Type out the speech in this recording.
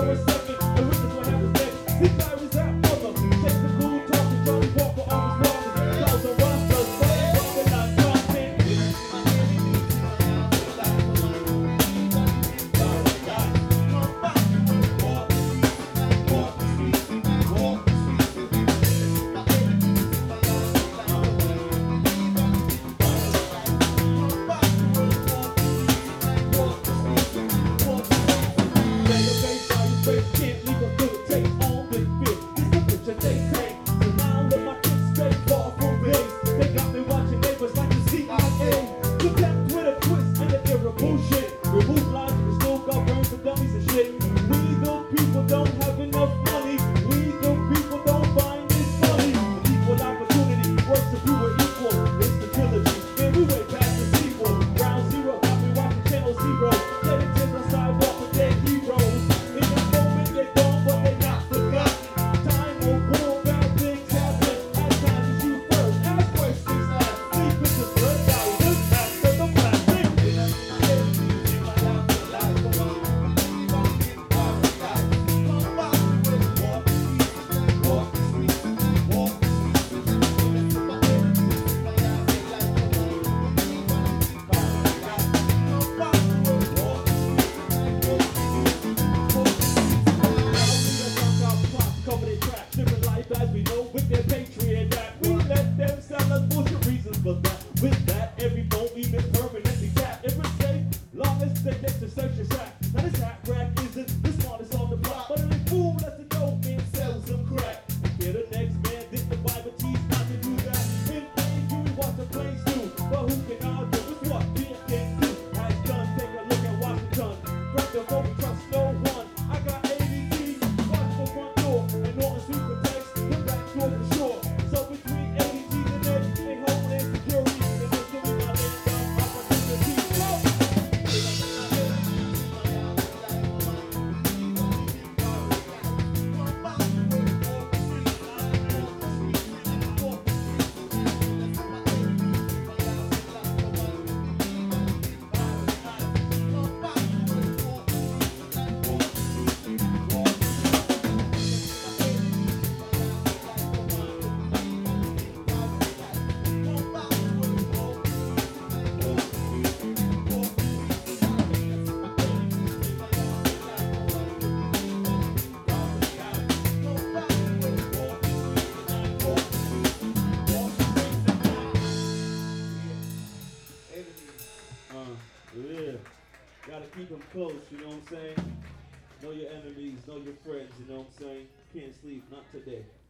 for a second and witness what happens next. This guy is that mother. Takes the cool talking, Johnny Walker on his walking. Calls the rosters, but not talking. Can't leave a good taste on this bit. This the picture they take. So now let my kids straight far from base. They got me watching neighbors like the CIA. Look at Twitter twist and the era bullshit. Remove lines and still govern for dummies and shit. We the people don't have enough money. We the people don't find it funny. Equal opportunity works if we were equal. It's the trilogy. Man, we way past the sequel. Ground Zero, got me watching Channel Zero. Dead to the sidewalk with dead heroes. They're gone, but they're not forgotten. Time will go about things happen. As time as you first, ask questions last. Sleep with the blood out, look after the plastic. As we know with their Patriot Act, we let them sell us bullshit reasons for that. With that, every phone we've been permanently tapped. Every day, long as they get to search your sack. Now this hat rack isn't the smartest on the block, but only fool lets the dope man sell some crack. Get the next man, this the Bible teach not to do that. In plain view, what the planes do, but who can argue with what Viet can do? Has done, take a look at Washington. From the vote, we trust no one. I got ADD, watch for front door, and Norton Street protects. For sure. So between ADT and Ed and Homeland Security, and they're doing my land down opportunity. Yeah, gotta keep them close, you know what I'm saying? Know your enemies, know your friends, you know what I'm saying? Can't sleep, not today.